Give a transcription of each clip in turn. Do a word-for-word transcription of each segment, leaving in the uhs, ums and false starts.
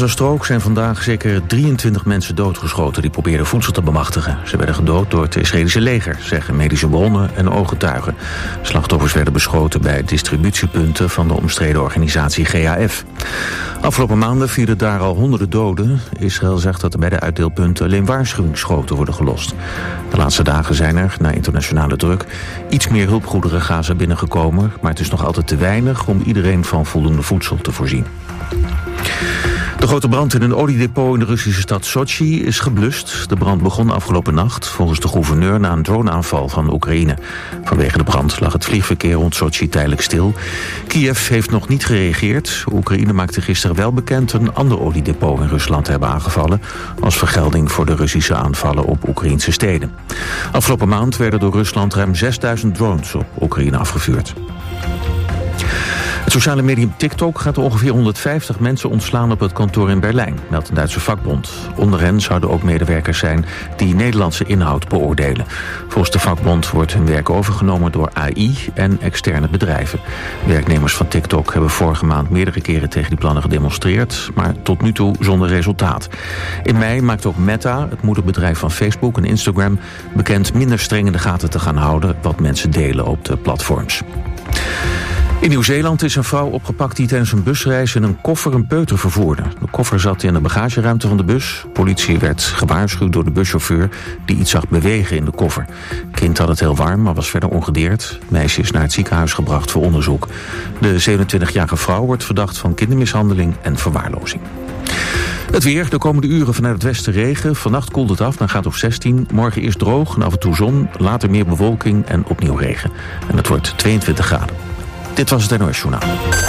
Gazastrook zijn vandaag zeker drieëntwintig mensen doodgeschoten die probeerden voedsel te bemachtigen. Ze werden gedood door het Israëlische leger, zeggen medische bronnen en ooggetuigen. Slachtoffers werden beschoten bij distributiepunten van de omstreden organisatie G A F. Afgelopen maanden vielen daar al honderden doden. Israël zegt dat er bij de uitdeelpunten alleen waarschuwingsschoten worden gelost. De laatste dagen zijn er, na internationale druk, iets meer hulpgoederen Gaza binnengekomen, maar het is nog altijd te weinig om iedereen van voldoende voedsel te voorzien. De grote brand in een oliedepot in de Russische stad Sochi is geblust. De brand begon afgelopen nacht, volgens de gouverneur, na een droneaanval van Oekraïne. Vanwege de brand lag het vliegverkeer rond Sochi tijdelijk stil. Kiev heeft nog niet gereageerd. Oekraïne maakte gisteren wel bekend een ander oliedepot in Rusland te hebben aangevallen, als vergelding voor de Russische aanvallen op Oekraïnse steden. Afgelopen maand werden door Rusland ruim zesduizend drones op Oekraïne afgevuurd. Het sociale medium TikTok gaat ongeveer honderdvijftig mensen ontslaan op het kantoor in Berlijn, meldt een Duitse vakbond. Onder hen zouden ook medewerkers zijn die Nederlandse inhoud beoordelen. Volgens de vakbond wordt hun werk overgenomen door A I en externe bedrijven. Werknemers van TikTok hebben vorige maand meerdere keren tegen die plannen gedemonstreerd, maar tot nu toe zonder resultaat. In mei maakt ook Meta, het moederbedrijf van Facebook en Instagram, bekend minder streng in de gaten te gaan houden wat mensen delen op de platforms. In Nieuw-Zeeland is een vrouw opgepakt die tijdens een busreis in een koffer een peuter vervoerde. De koffer zat in de bagageruimte van de bus. Politie werd gewaarschuwd door de buschauffeur die iets zag bewegen in de koffer. Het kind had het heel warm, maar was verder ongedeerd. Het meisje is naar het ziekenhuis gebracht voor onderzoek. De zevenentwintigjarige vrouw wordt verdacht van kindermishandeling en verwaarlozing. Het weer, de komende uren vanuit het westen regen. Vannacht koelt het af naar graad of zestien. Morgen eerst droog en af en toe zon, later meer bewolking en opnieuw regen. En het wordt tweeëntwintig graden. Dit was het N O S Journaal.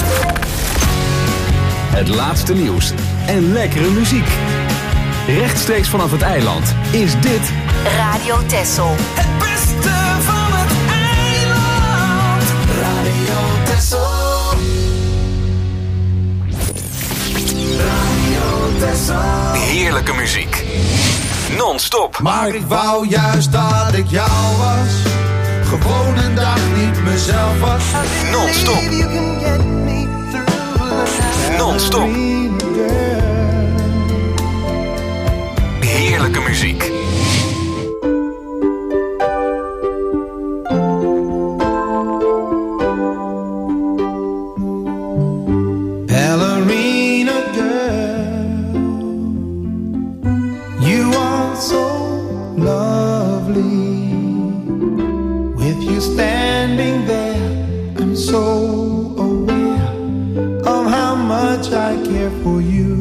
Het laatste nieuws en lekkere muziek. Rechtstreeks vanaf het eiland is dit Radio Texel. Het beste van het eiland. Radio Texel. Radio Texel. heerlijke muziek. Non-stop. Maar ik wou juist dat ik jou was. Gewoon een dag niet mezelf was. Non-stop. Non-stop. Heerlijke muziek. Ballerina girl, you are so lovely. With you standing there, I'm so aware of how much I care for you.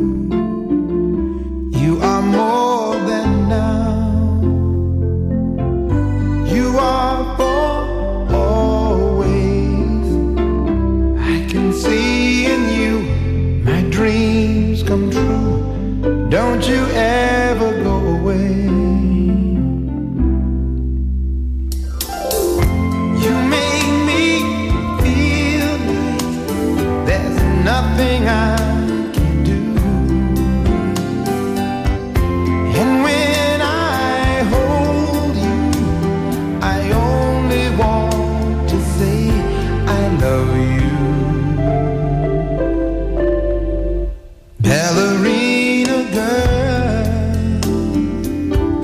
You are more than now. You are for always. I can see in you my dreams come true. Don't you ever go away. You make me feel like there's nothing I can do. And when I hold you, I only want to say I love you. Ballerina girl,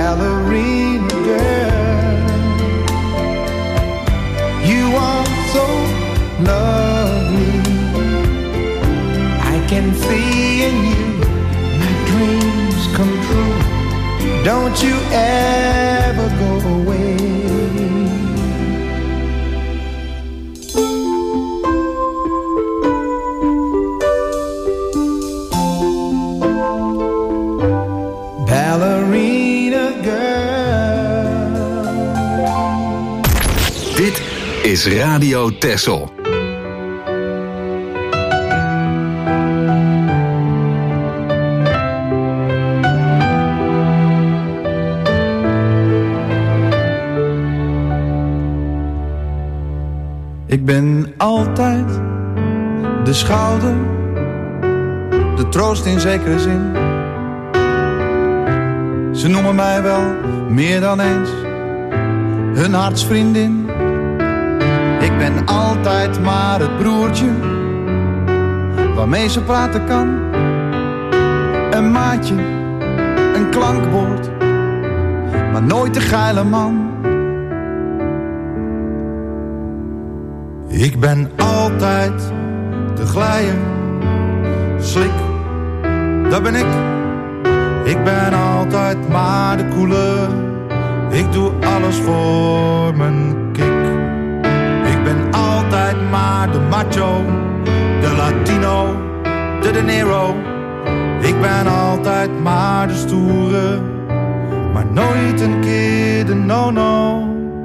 ballerina girl. You are so lovely. I can see in you my dreams come true. Don't you ever go away. Ballerina girl. Dit is Radio Texel. Ik ben altijd de schouder, de troost in zekere zin. Ze noemen mij wel meer dan eens hun hartsvriendin. Ik ben altijd maar het broertje waarmee ze praten kan. Een maatje, een klankbord, maar nooit de geile man. Ik ben altijd de glijer, slik, dat ben ik. Ik ben altijd maar de koele, ik doe alles voor mijn kick. Ik ben altijd maar de macho, de Latino, de De Niro. Ik ben altijd maar de stoere, maar nooit een keer de no-no.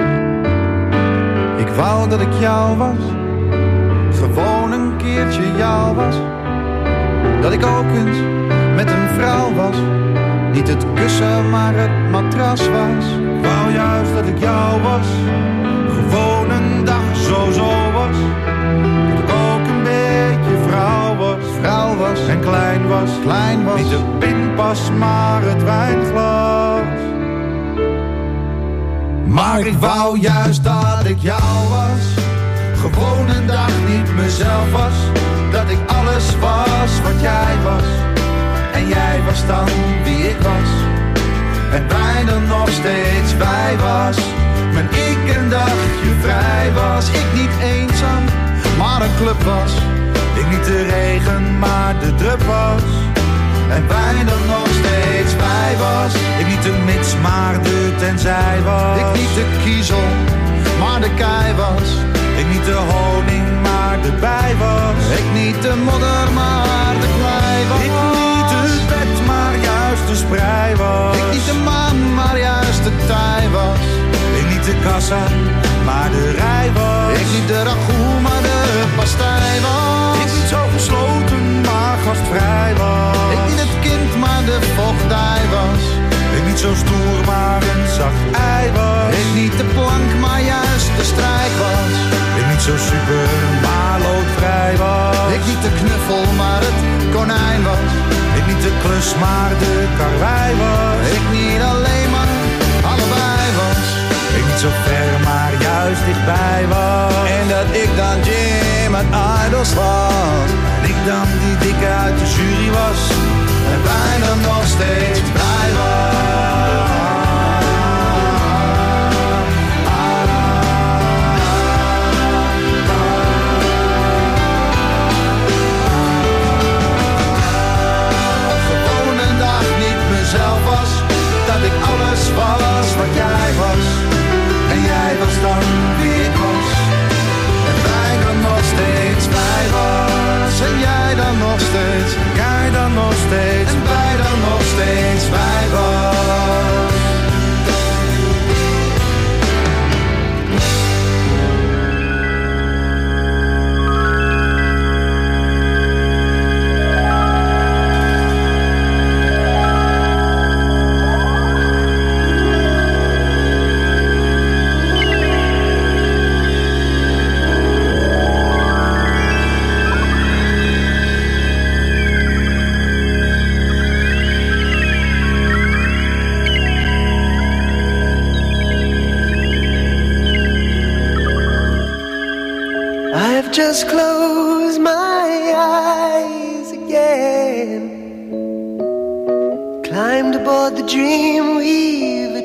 Ik wou dat ik jou was, gewoon een keertje jou was. Dat ik ook eens met een vrouw was, niet het kussen maar het matras was. Ik wou juist dat ik jou was, gewoon een dag zo zo was. Dat ik ook een beetje vrouw was, vrouw was en klein was, klein was. Niet de pinpas maar het wijnglas. Maar ik wou juist dat ik jou was, gewoon een dag niet mezelf was. Dat ik alles was wat jij was, en jij was dan wie ik was. En wij dan nog steeds wij was. Maar ik een dagje vrij was. Ik niet eenzaam, maar een club was. Ik niet de regen, maar de drup was. En wij dan nog steeds wij was. Ik niet de mits, maar de tenzij was. Ik niet de kiezel, maar de kei was. Ik niet de honing, maar de bij was. Ik niet de modder, maar de klei was. Ik niet het bed, maar juist de sprei was. Ik niet de maan, maar juist de tij was. Ik niet de kassa, maar de rij was. Ik niet de ragout, maar de pastei was. Ik niet zo gesloten, maar gastvrij was. Ik niet het kind, maar de voogdij was. Ik niet zo stoer, maar een zacht ei was. Ik niet de plank, maar juist de strijk was. Ik niet zo super, maar loodvrij was. Ik niet de knuffel, maar het konijn was. Ik niet de klus, maar de karwei was. Ik niet alleen, maar allebei was. Ik niet zo ver, maar juist dichtbij was. En dat ik dan Jim uit Idols was. En ik dan die dikke uit de jury was. En wij dan nog steeds blij was. Gewoon een dag niet mezelf was. Dat ik alles was wat jij was. En jij was dan wie ik was. En wij dan nog steeds blij was. En jij dan nog steeds, jij dan nog steeds. En wij dan nog steeds blij was. Just close my eyes again. Climbed aboard the dream we've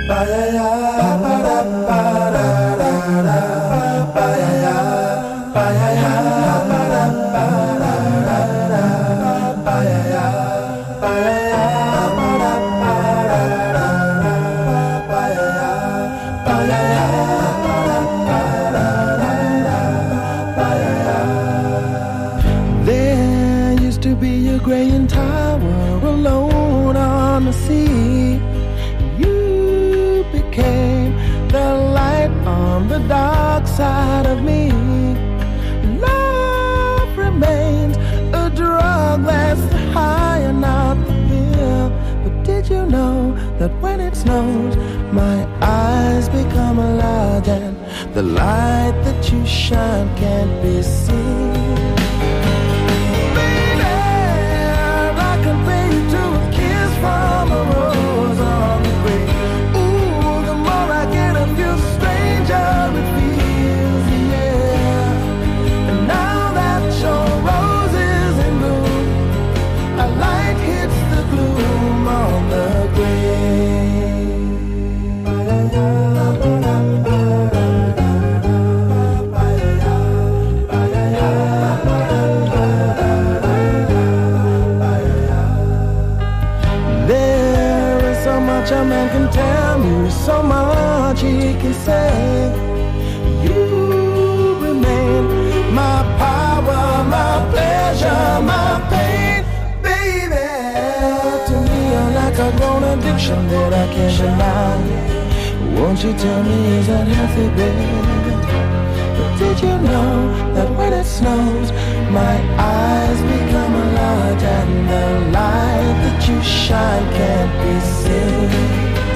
That when it snows, my eyes become alive, and the light that you shine can't be seen. Baby, I compare you to a kiss from a rose on the grave. Ooh, the more I get of you, the stranger it feels, yeah. And now that your rose is in bloom, a light hits the gloom on the grave. A man can tell me so much he can say. You remain my power, my pleasure, my pain, baby. To me you're like a grown addiction that I can't deny. Won't you tell me, is that healthy, baby? But did you know that when it snows, my eyes become a light, and the light that you shine can't be seen?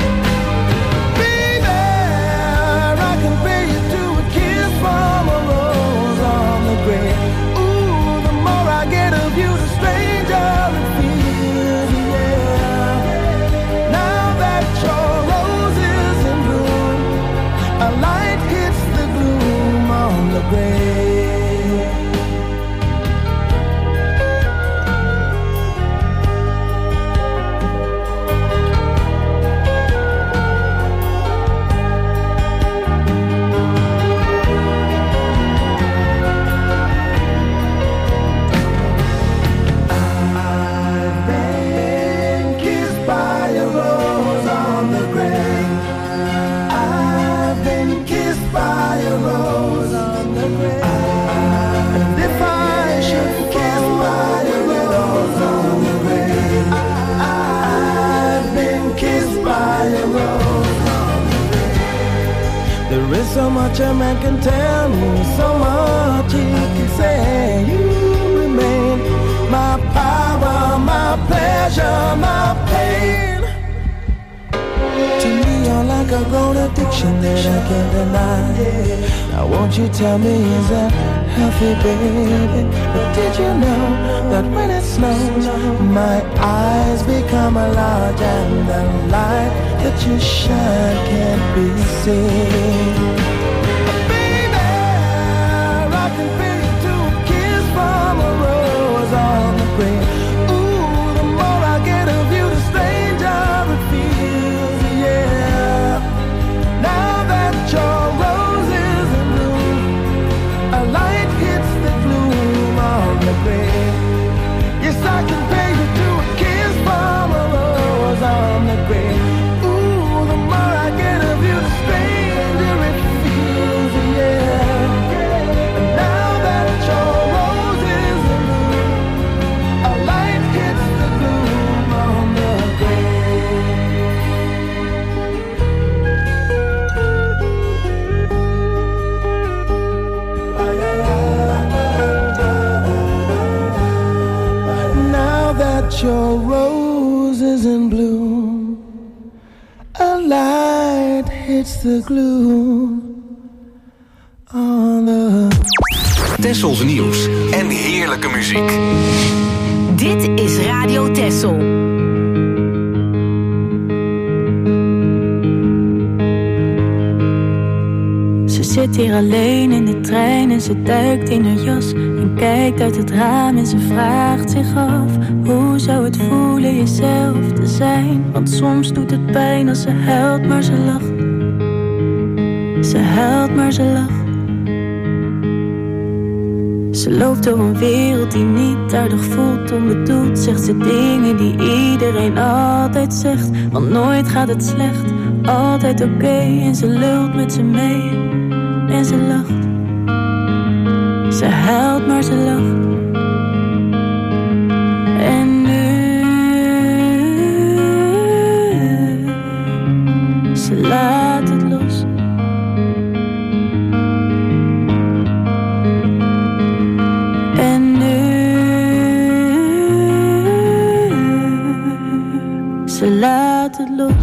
Baby, I compare you to a kiss from a rose on the grave. Ooh, the more I get of you, the stranger it feels, yeah. Now that your rose is in bloom, a light hits the gloom on the grave. There is so much a man can tell me, so much he can say. You remain my power, my pleasure, my pain. To me you're like a grown addiction that I can't deny. Now won't you tell me, is that healthy, baby? But did you know that when it snows, my eyes become a large, and the light that you shine can't be seen? Baby, I can feel you to a kiss from a rose on the grave. Ooh, the more I get of you, the stranger it feels, yeah. Now that your rose is in bloom, a light hits the gloom on the grave. Yes, I can pay you to a kiss from a rose on the grave. Ooh, the more I get of you, the stranger it feels, yeah. And now that your rose is in bloom, a light hits the gloom on the grave. Now that your rose is in bloom, a light hits the gloom on the... Tessels nieuws en heerlijke muziek. Dit is Radio Tessel. Ze zit hier alleen in de trein en ze duikt in haar jas en kijkt uit het raam en ze vraagt zich af: hoe zou het voelen jezelf te zijn? Want soms doet het pijn als ze huilt, maar ze lacht. Ze huilt, maar ze lacht. Ze loopt door een wereld die niet aardig voelt. Onbedoeld zegt ze dingen die iedereen altijd zegt. Want nooit gaat het slecht, altijd oké. Okay. En ze lult met ze mee en ze lacht. Ze huilt, maar ze lacht. En nu ze laat het los. En nu ze laat het los.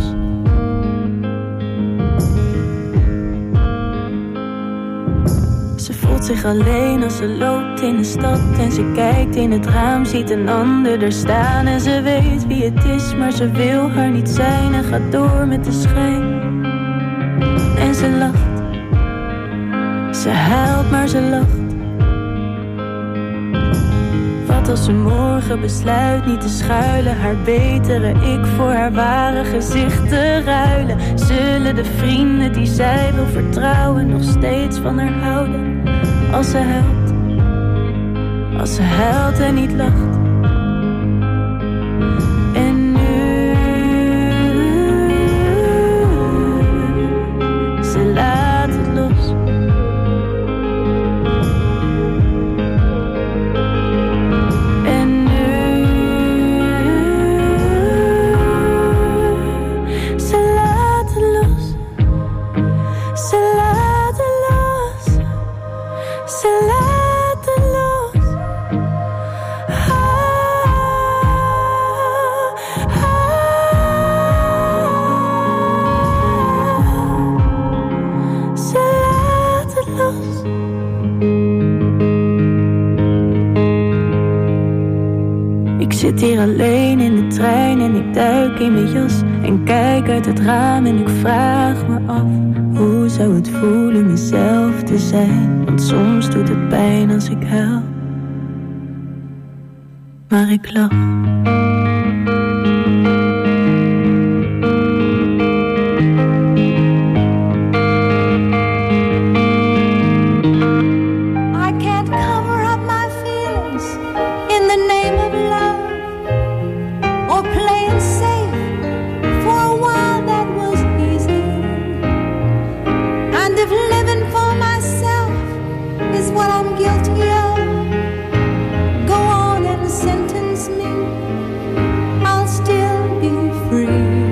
Ze voelt zich alleen als ze loopt in de stad en ze kijkt in het raam, ziet een ander er staan en ze weet wie het is, maar ze wil haar niet zijn en gaat door met de schijn. En ze lacht, ze huilt, maar ze lacht. Wat als ze morgen besluit niet te schuilen, haar betere ik voor haar ware gezicht te ruilen? Zullen de vrienden die zij wil vertrouwen nog steeds van haar houden? Als ze huilt, als ze huilt en niet lacht. En nu ze laat het los. En nu ze laat het los. Ze laat het los. Ze laat het los. Ah, ah. Ze laat het los. Ik zit hier alleen in de trein en ik duik in mijn jas en kijk uit het raam en ik vraag me af: hoe zou het voelen mezelf te zijn? Want soms doet het pijn als ik huil, maar ik lach. I can't cover up my feelings in the name of love or playing safe. For a while that was easy. And if living for myself is what I'm guilty of, go on and sentence me. I'll still be free.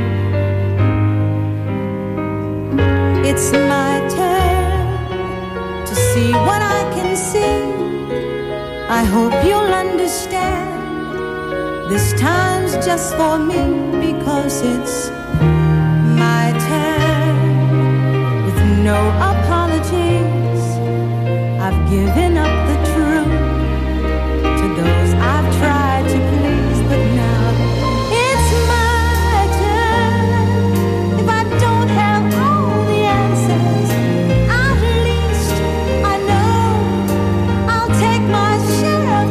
It's my turn to see what I can see. I hope you'll understand. This time's just for me because it's my turn. With no apologies, I've given up the truth to those I've tried to please, but now it's my turn. If I don't have all the answers, at least I know I'll take my share of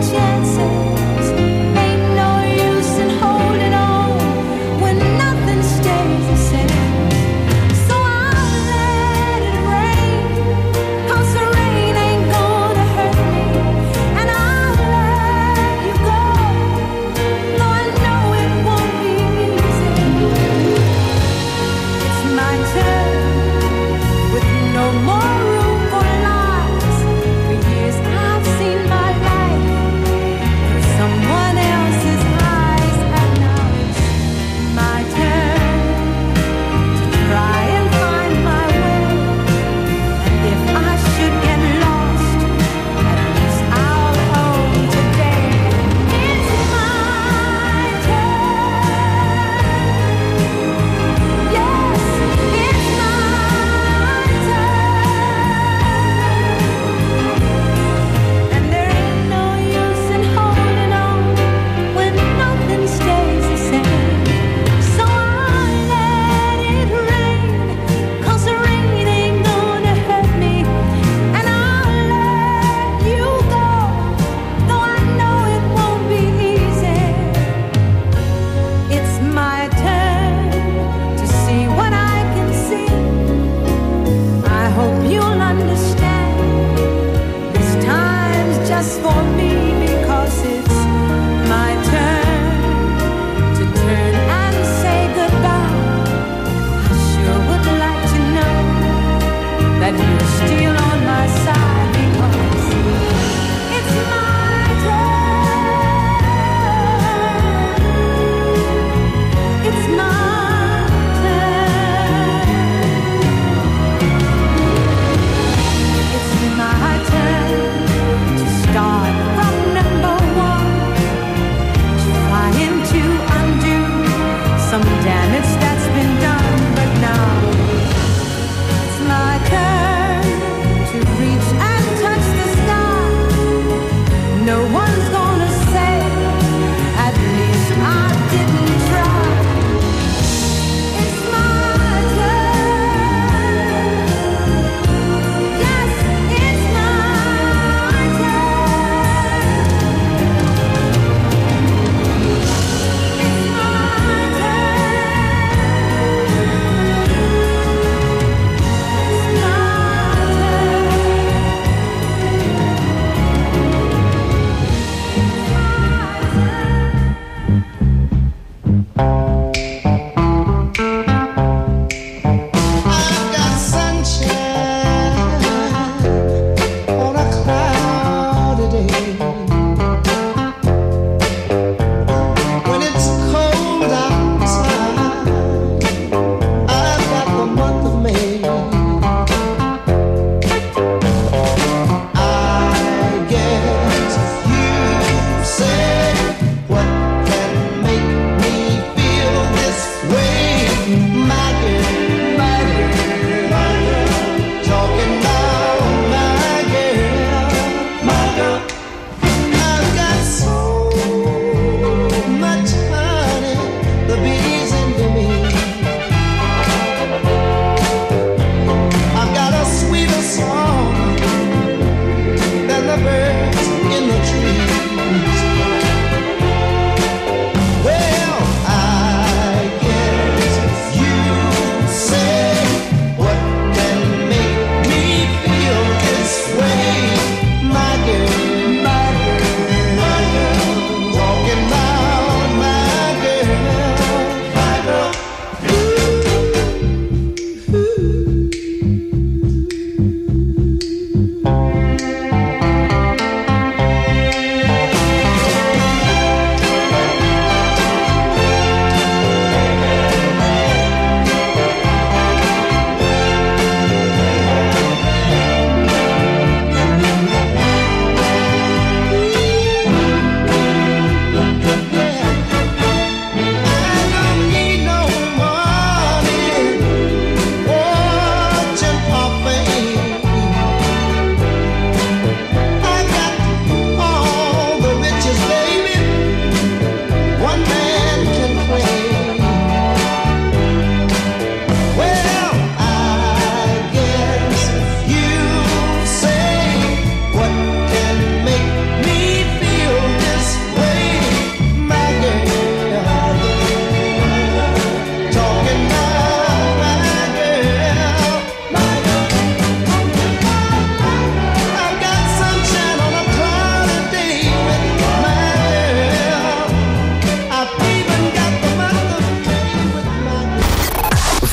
chances. Ain't no use in holding on when nothing stays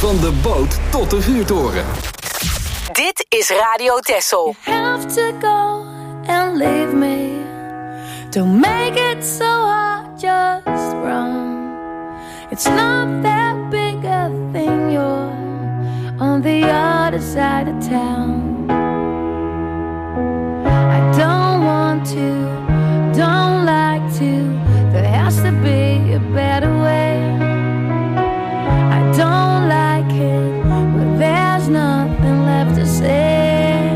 Van de boot tot de vuurtoren. Dit is Radio Texel. You have to go and leave me. Don't make it so hard, just run. It's not that big a thing, you're on the other side of town. I don't want to, don't like to. There has to be a better way. I don't like it, but there's nothing left to say.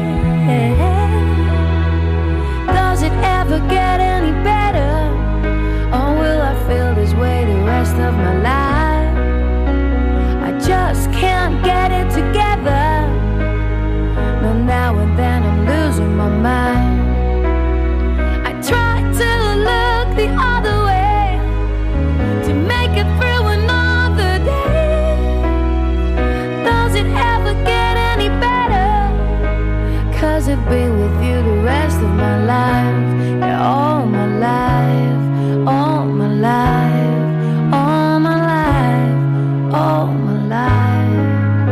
Does it ever get any better? Or will I feel this way the rest of my life? I just can't get it together. No, now and then I'm losing my mind. I try to look the other way to make it through another day. Does it ever get any better? 'Cause I'd be with you the rest of my life. Yeah, all my life, all my life, all my life, all my life.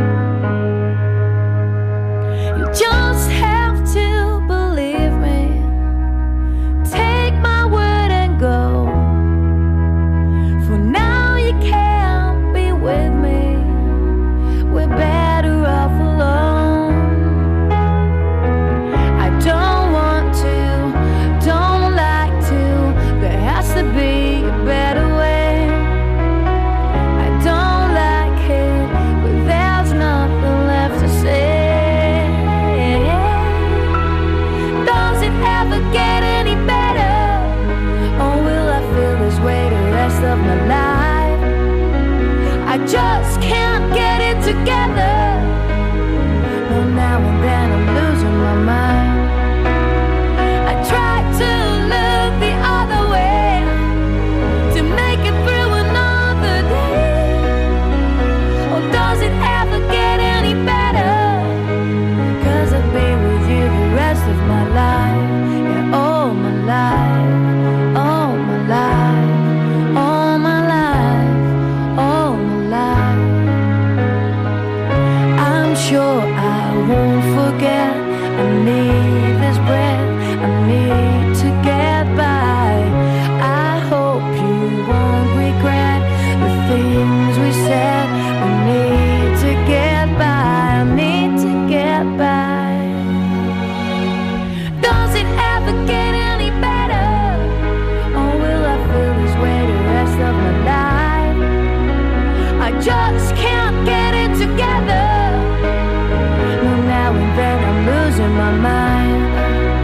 You just have to believe me. Take my word and go. For now you can't be with me. We're better off alone. I don't want to, don't like to. There has to be a better way. I don't like it, but there's nothing left to say. Does it ever get any better? Or will I feel this way the rest of my life? I just can't get it together. No, now and then I'm losing my mind. I try to look the other way to make it through another day. Or does it ever get any better? 'Cause I'll be with you the rest of my life. Yeah, all my life, all my life, all my life, all my life. I'm sure I won't forget. I need this breath, I need to get by. I hope you won't regret the things we said. We need to get by, I need to get by. Does it ever get any better? Or will I feel this way the rest of my life? I just can't get it together. No, now and then I'm losing my mind.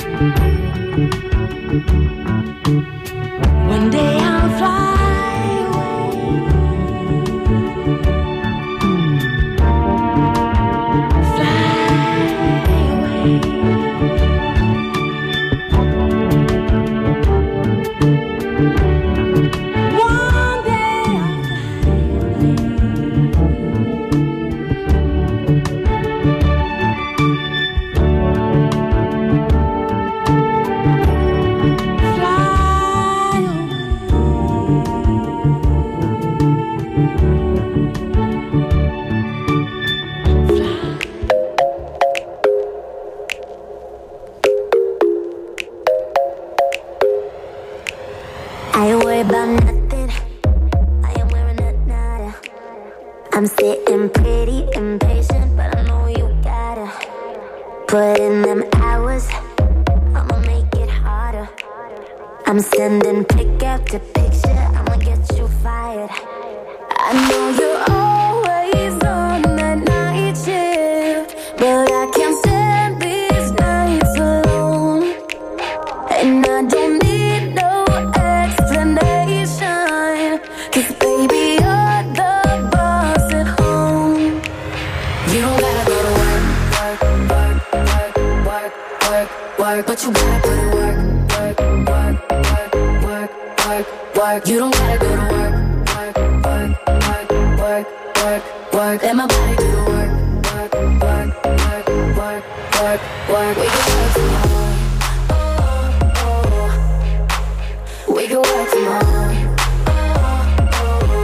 One day I'll fly away, fly away. One day I'll I'm sitting pretty impatient, but I know you gotta put in them hours. I'ma make it harder. I'm sending pick after picture, I'ma get you fired. I know you're always on that night shift, but I can't stand these nights alone. And I don't need no explanation, 'cause baby you're the boss at home. You don't gotta go to work, work, work, work, work, work, work, but you gotta put in work, work, work, work, work, work, work. You don't gotta go to work, work, work, work, work, work, work. Let my body do the work, work, work, work, work, work, work. We can work from home, oh, oh. We can work from home, oh, oh.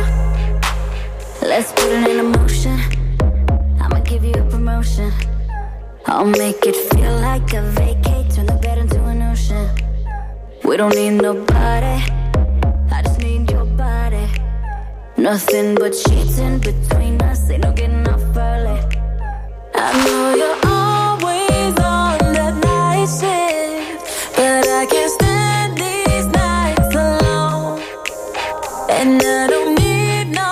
Let's put it in motion. I'ma give you a promotion. I'll make it feel like a vacate, turn the bed into an ocean. We don't need nobody, I just need your body. Nothing but sheets in between us, ain't no getting off early. I know you're always on that night shift, but I can't stand these nights alone. And I don't need no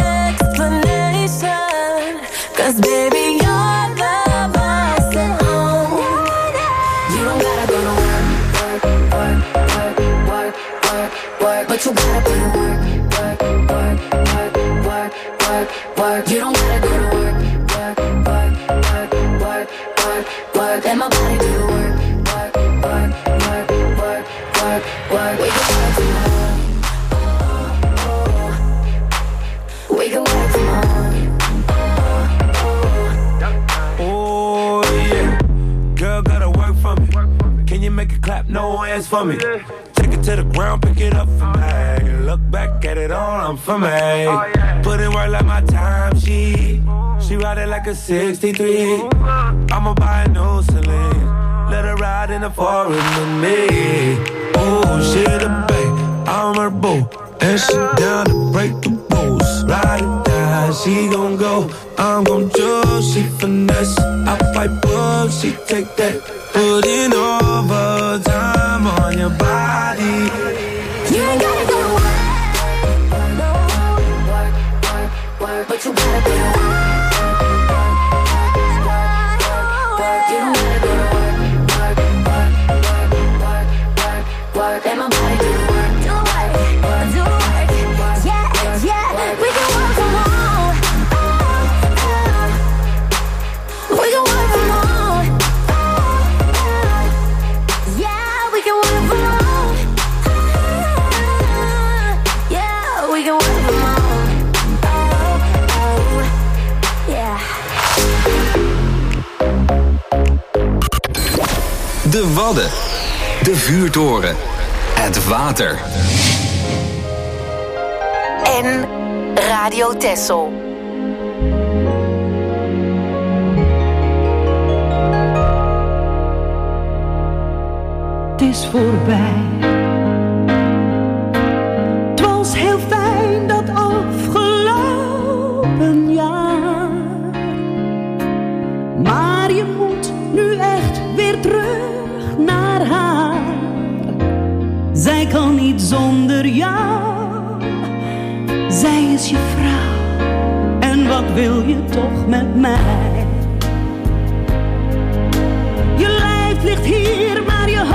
explanation, 'cause baby you're the boss at home. You don't gotta go to work, work, work, work, work, work, work, but you gotta put in work, work, work, work, work, work, work. You don't gotta go to work, work, work, work, work, work, work. Let my body do the work, work, work, work, work, work, work. We can work from home, oh, oh. We can work from home, oh, oh. Oh yeah, girl gotta work for me. Can you make it clap? No hands for me. Take it to the ground, pick it up for me. Look back at it all, I'm for me. Put in work like my time, she She ride it like a sixty-three. I'ma buy a new Celine, let her ride in the forest with me. Oh, she the babe, I'm her boo, and she down to break the rules. Ride or die, she gon' go, I'm gon' choose. She finesse, I fight book, she take that. Put in overtime on your body. You ain't gotta go to work, no, work, work, work, but you gotta go to work, work, work, work, work. You don't gotta go to work, work, work, work, work, work, work. Let my body do the work, do the work, do the work. Yeah, yeah, we can work from home. We can work from home. Yeah, we can work from home. Yeah, we can work from home. Oh, oh, yeah. De Wadden. De vuurtoren. Het water. En Radio Texel. Het is voorbij. Het was heel fijn dat afgelopen jaar. Maar je moet nu echt weer terug naar haar. Zij kan niet zonder jou. Zij is je vrouw. En wat wil je toch met mij? Je lijf ligt hier, maar je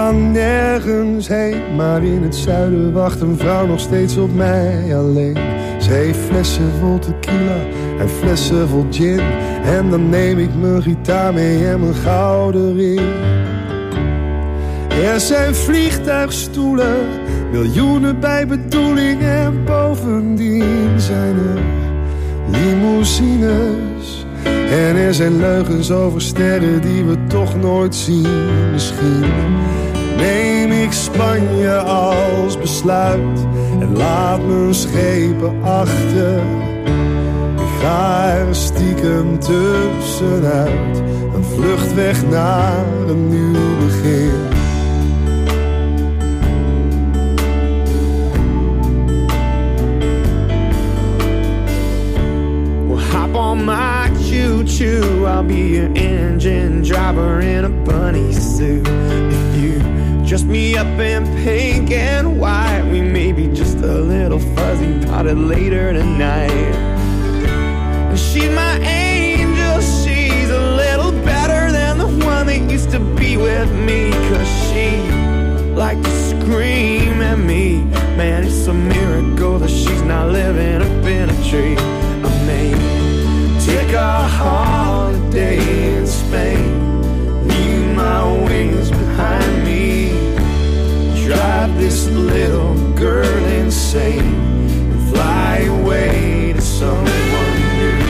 kan nergens heen, maar in het zuiden wacht een vrouw nog steeds op mij alleen. Ze heeft flessen vol tequila en flessen vol gin. En dan neem ik mijn gitaar mee en mijn gouden ring. Er zijn vliegtuigstoelen, miljoenen bij bedoeling. En bovendien zijn er limousines. En er zijn leugens over sterren die we toch nooit zien. Misschien neem ik Spanje als besluit en laat mijn schepen achter. Ik ga er stiekem tussenuit, een vlucht weg naar een nieuw begin. Well, hop on my choo-choo, I'll be your engine driver in a bunny suit. If you dress me up in pink and white, we may be just a little fuzzy about it later tonight. She's my angel, she's a little better than the one that used to be with me. Cause she liked to scream at me. Man, it's a miracle that she's not living up in a tree. I may take a holiday in Spain, leave my wings behind me, drive this little girl insane, and fly away to someone new.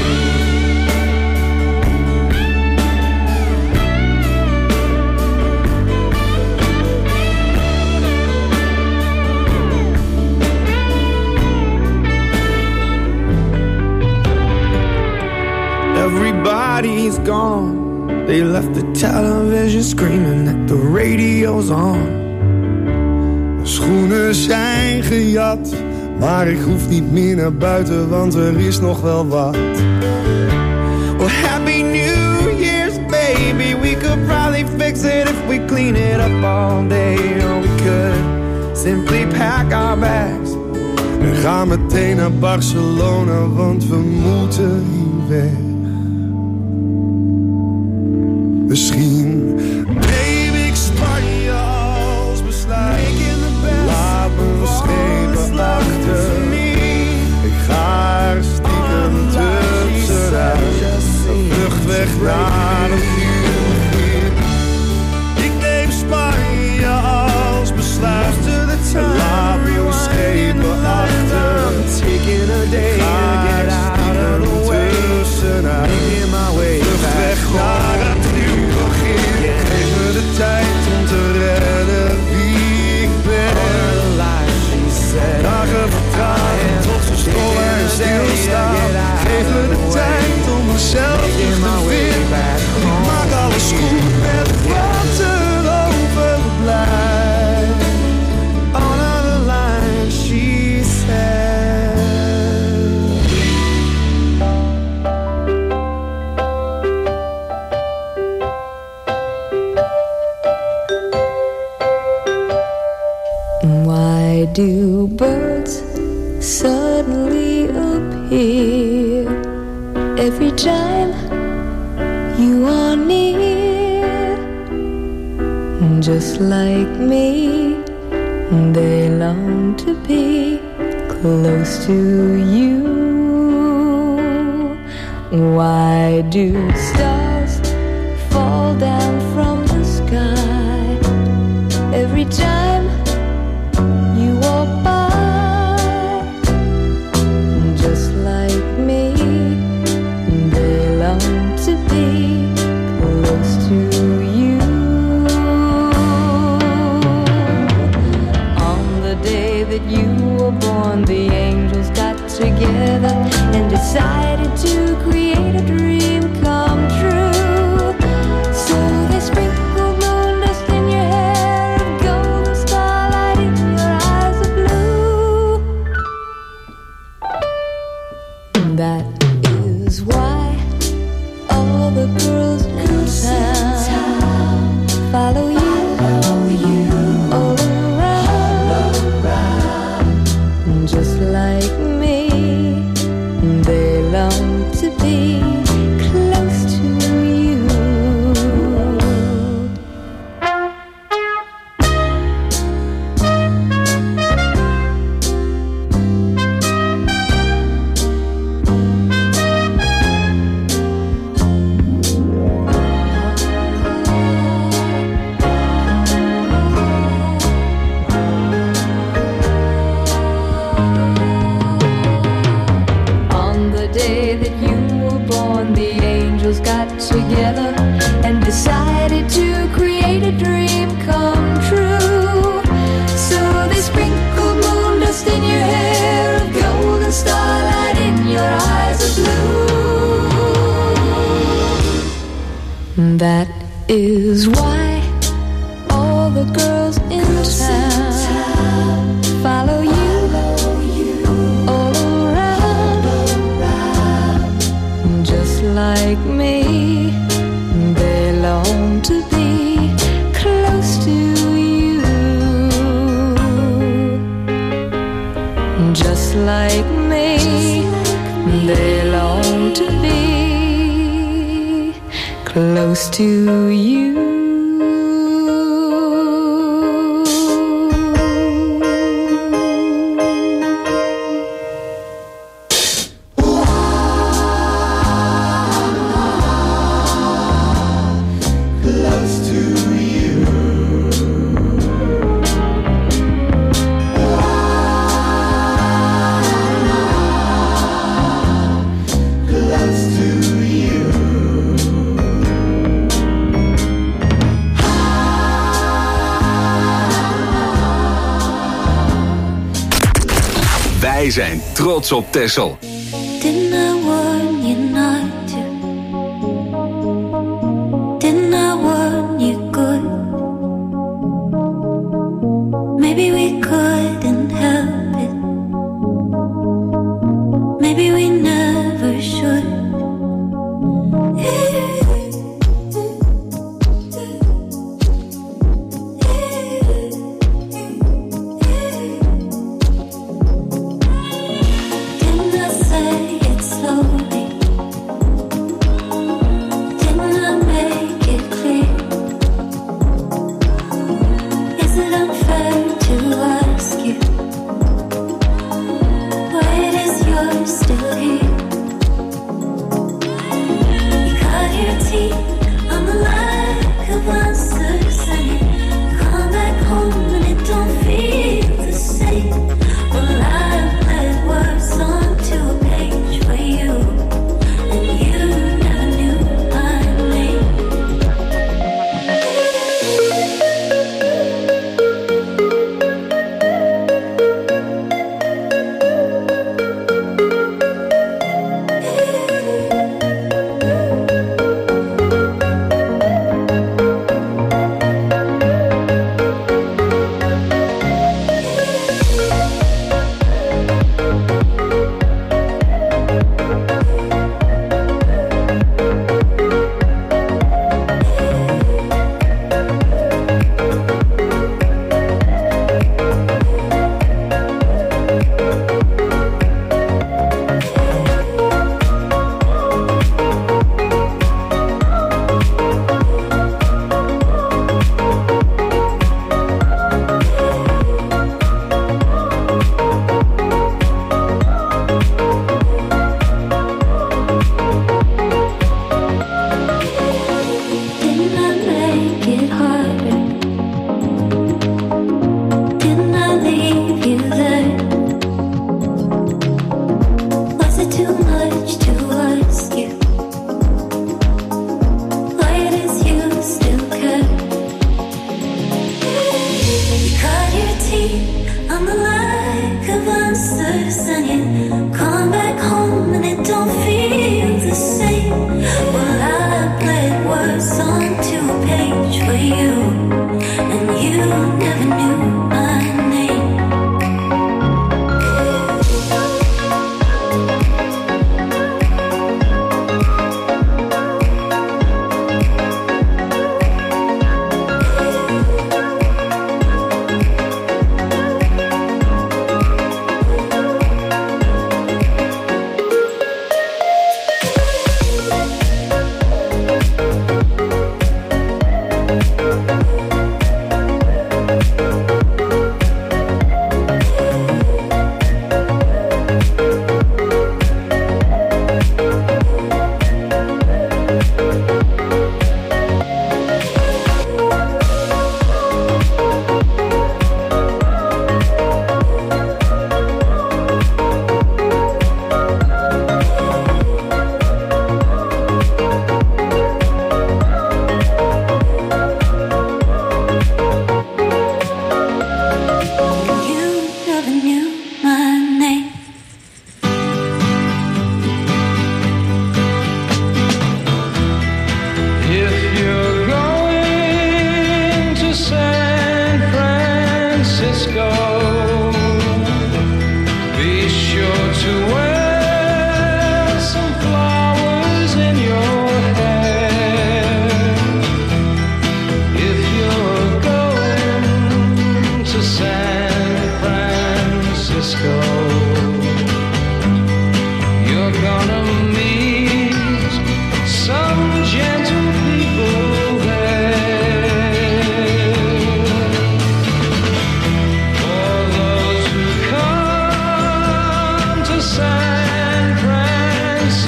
Everybody's gone, they left the television screaming that the radio's on. Mijn schoenen zijn gejat, maar ik hoef niet meer naar buiten, want er is nog wel wat. Well, happy New Year's, baby. We could probably fix it if we clean it up all day. Or we could simply pack our bags en gaan meteen naar Barcelona, want we moeten hier weg. Misschien neem ik Spanje als besluit, laat mijn schepen achter. Ik ga er stiekem tussenuit, een vlucht weg naar een nieuw begin. Ik neem Spanje als besluit, laat mijn schepen achter. Ik ga er stiekem tussenuit, vlucht weg naar een nieuw begin. Geef me de tijd om te redden wie ik ben. Dagen vertragen tot verstoren en stilstaan. Geef me de tijd om mezelf terug te vinden. Ik maak alles goed met wat er overblijft. Another line, she said. Why do birds suddenly appear every time you are near? Just like me, they long to be close to you. Why do stars fall down from the sky every time you walk by? Just like me, they long to be close to you. On the day that you were born, the angels got together and decided to create a dream come true. So they sprinkled moon dust in your hair and golden starlight in your eyes of blue. That is why all the girls in town follow you, all around. Just like me, they long to be close to you. That is why all the girls in town follow you all around. Just like me, they long to be close to you. Just like me, they long to be close to you. Wij zijn trots op Texel. Didn't I warn you not to? Didn't I warn you good? Maybe we couldn't help it. Maybe we never should.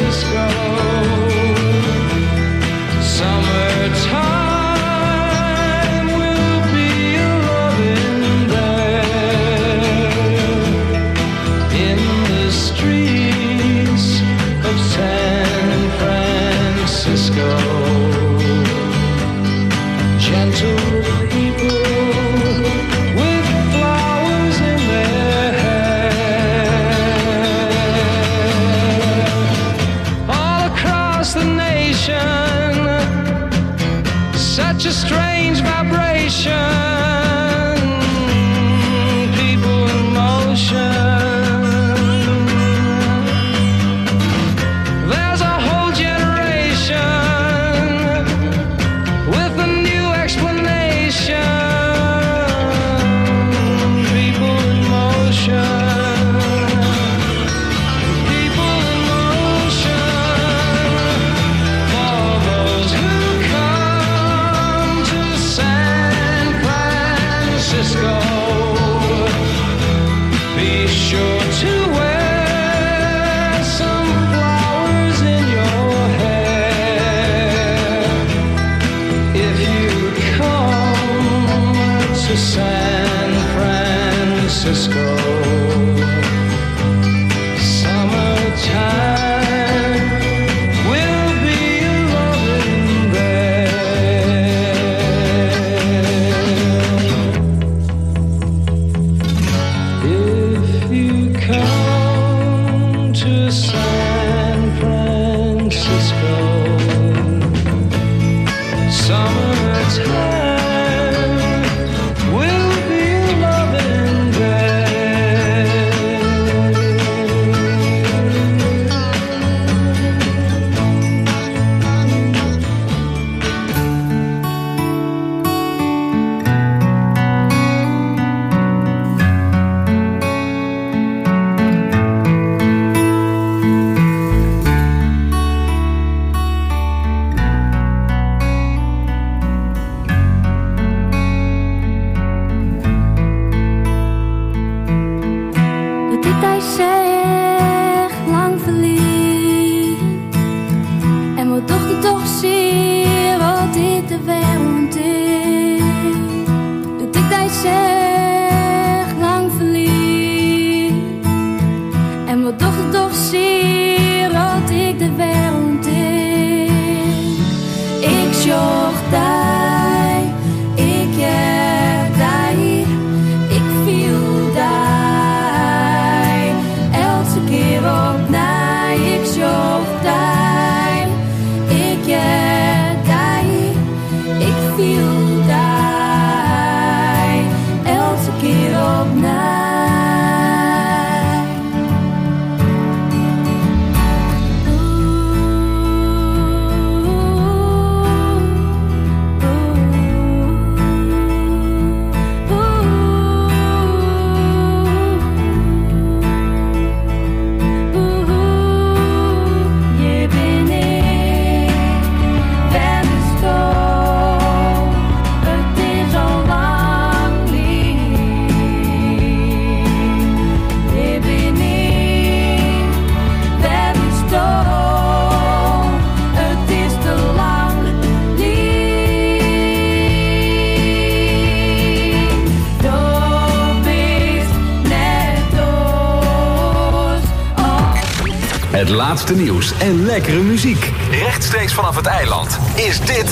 Francisco. Summertime will be loving there in the streets of San Francisco. Gentle people with flowers in their hair. All across the nation, such a strange vibration. People in motion. There's a whole generation with a new explanation. People in motion. People in motion. For those who come to San Francisco, be sure to wear some flowers in your hair. If you come to San Francisco, summertime will be loving there. If you come to San Francisco, summertime will be loving there. De tijd zegt lang verliefd. En wat toch die toch zie wat ik de wereld is. De tijd zegt lang verliefd. En wat toch die toch zie wat ik de wereld is. Ik zocht daar, ik heb daar, ik viel daar. Elke keer op naar, ik zocht daar, ik heb daar, ik viel daar. Elke keer op naar. Je bent ik, ben gestolen, het is al lang lief. Je bent ik, ben gestolen, het is te lang lief. Dat is net ons. Oh. Het laatste nieuws en lekkere muziek. Rechtstreeks vanaf het eiland is dit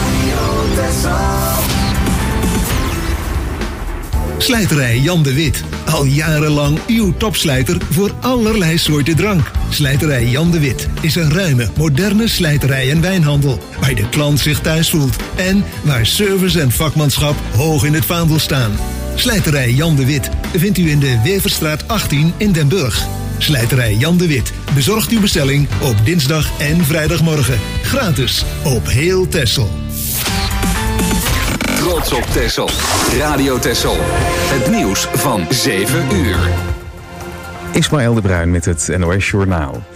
Slijterij Jan de Wit. Al jarenlang uw topslijter voor allerlei soorten drank. Slijterij Jan de Wit is een ruime, moderne slijterij en wijnhandel. Waar de klant zich thuis voelt. En waar service en vakmanschap hoog in het vaandel staan. Slijterij Jan de Wit vindt u in de Weverstraat achttien in Den Burg. Slijterij Jan de Wit bezorgt uw bestelling op dinsdag en vrijdagmorgen. Gratis op heel Texel. Trots op Texel. Radio Texel. Het nieuws van zeven uur. Ismaël de Bruin met het N O S Journaal.